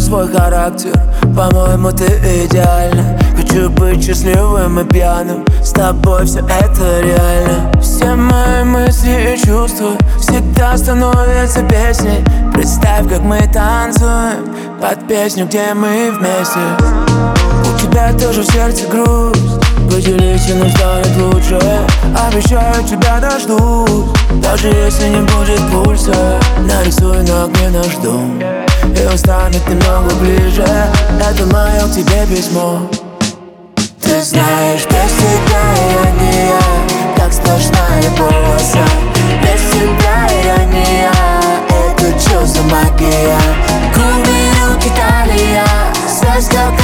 свой характер. По-моему, ты идеальна. Хочу быть счастливым и пьяным. С тобой все это реально. Все мои мысли и чувства всегда становятся песней. Представь, как мы танцуем под песню, где мы вместе. У тебя тоже в сердце грусть, поделись, и нам станет лучше. Обещаю, тебя дождусь, даже если не будет пульса. Нарисую на окне наш дом, и он станет немного ближе. Это мое к тебе письмо. Ты знаешь, без тебя я не я, как сплошная полоса. Без тебя я не я, это чё за магия? Губы, руки, талия, связь как